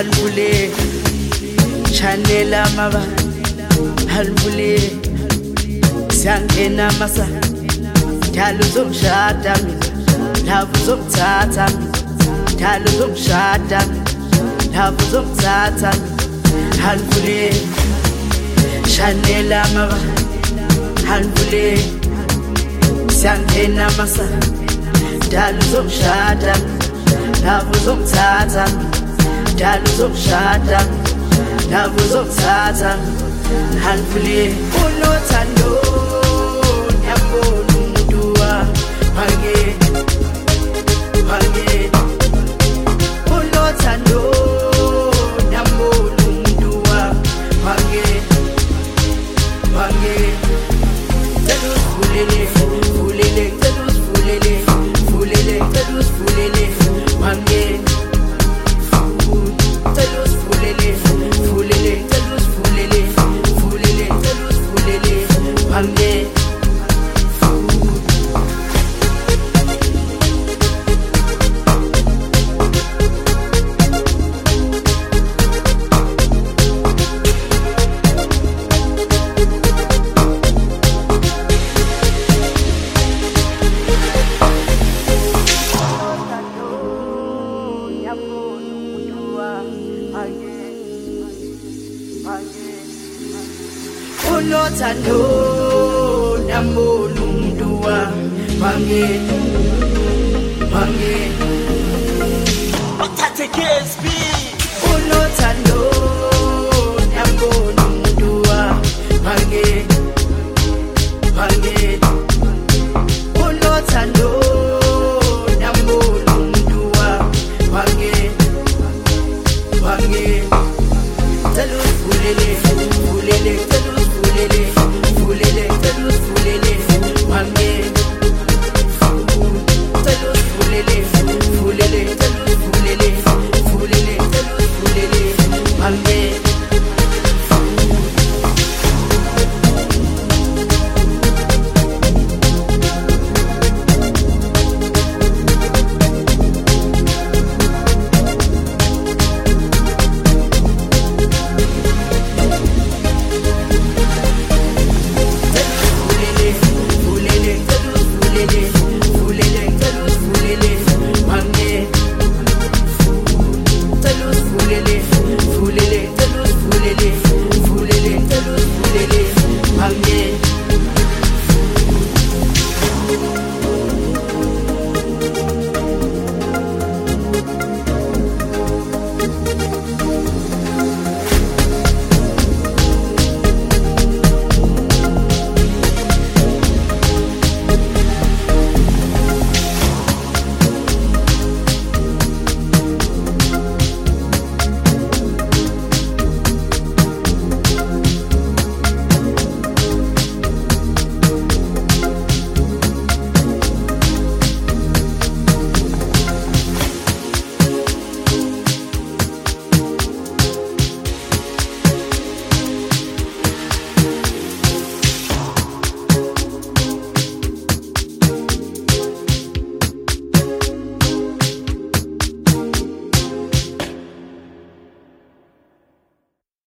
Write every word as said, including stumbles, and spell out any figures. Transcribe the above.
halvule chanela maba halvule siyangena masa dalo zomshada mina lavu zomthatha mina dalo zomshada mina lavu zomthatha mina halvule chanela maba halvule siyangena masa dalo zomshada lavu zomthatha dalo zomshada lavu zomthatha halvule unothando yabona umuntu wange wange unothando yabona umuntu wange wange Telus fulele fulele telus fulele fulele telus fulele wange telus fulele fulele telus fulele fulele telus fulele wange unothando yambona umuntu wange wange Othathe K S B unothando yambona umuntu wange wange